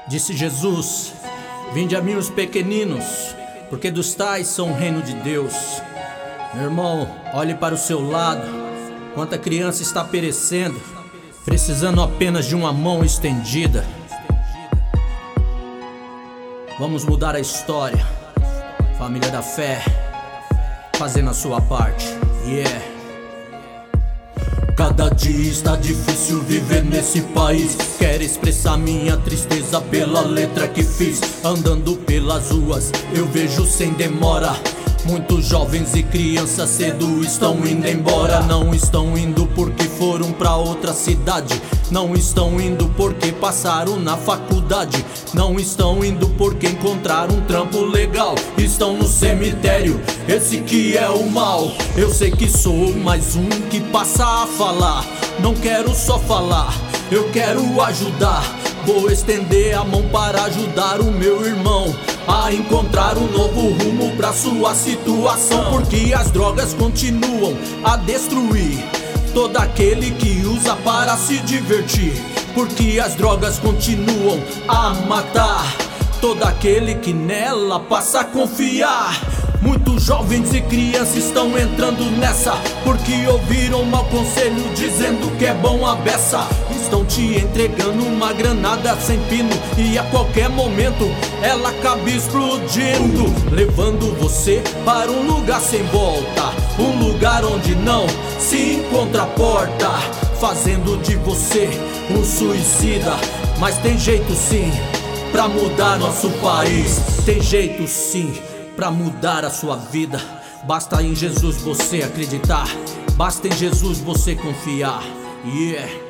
Disse Jesus: vinde a mim os pequeninos, porque dos tais são o reino de Deus. Meu irmão, olhe para o seu lado. Quanta criança está perecendo, precisando apenas de uma mão estendida. Vamos mudar a história. Família da fé, fazendo a sua parte. Yeah. Cada dia está difícil viver nesse país. Quero expressar minha tristeza pela letra que fiz. Andando pelas ruas eu vejo sem demora muitos jovens e crianças cedo estão indo embora. Não estão indo porque foram pra outra cidade. Não estão indo porque passaram na faculdade. Não estão indo porque encontraram um trampo legal. Estão no cemitério, esse que é o mal. Eu sei que sou mais um que passa a falar. Não quero só falar, eu quero ajudar. Vou estender a mão para ajudar o meu irmão a encontrar um novo rumo pra sua situação. Porque as drogas continuam a destruir todo aquele que usa para se divertir. Porque as drogas continuam a matar todo aquele que nela passa a confiar. Muitos jovens e crianças estão entrando nessa porque ouviram mau conselho dizendo que é bom a beça. Estão te entregando uma granada sem pino e a qualquer momento ela acaba explodindo, levando você para um lugar sem volta, um lugar onde não se encontra a porta, fazendo de você um suicida. Mas tem jeito sim pra mudar nosso país. Tem jeito sim pra mudar a sua vida. Basta em Jesus você acreditar, basta em Jesus você confiar. Yeah.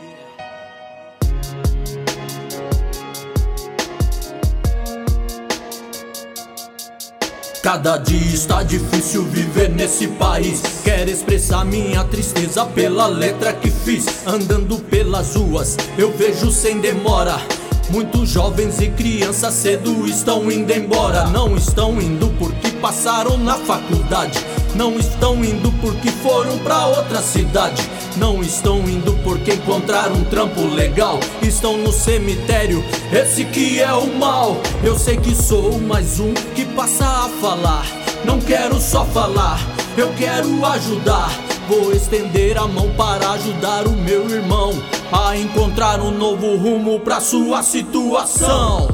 Cada dia está difícil viver nesse país. Quero expressar minha tristeza pela letra que fiz. Andando pelas ruas eu vejo sem demora muitos jovens e crianças cedo estão indo embora. Não estão indo porque passaram na faculdade. Não estão indo porque foram pra outra cidade. Não estão indo porque encontraram um trampo legal. Estão no cemitério, esse que é o mal. Eu sei que sou mais um que passa a falar. Não quero só falar, eu quero ajudar. Vou estender a mão para ajudar o meu irmão a encontrar um novo rumo pra sua situação.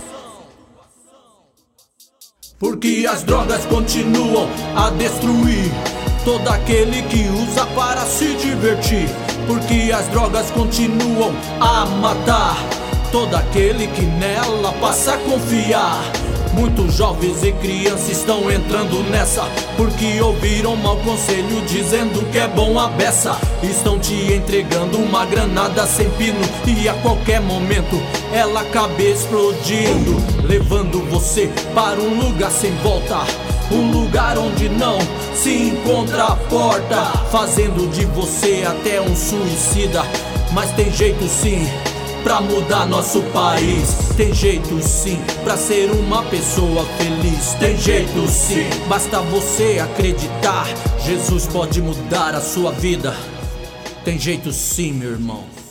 Porque as drogas continuam a destruir todo aquele que usa para se divertir. Porque as drogas continuam a matar todo aquele que nela passa a confiar. Muitos jovens e crianças estão entrando nessa porque ouviram mau conselho dizendo que é bom a beça. Estão te entregando uma granada sem pino e a qualquer momento ela acaba explodindo, levando você para um lugar sem volta, um lugar onde não se encontra a porta, fazendo de você até um suicida. Mas tem jeito sim pra mudar nosso país. Tem jeito sim pra ser uma pessoa feliz. Tem jeito sim, basta você acreditar. Jesus pode mudar a sua vida. Tem jeito sim, meu irmão.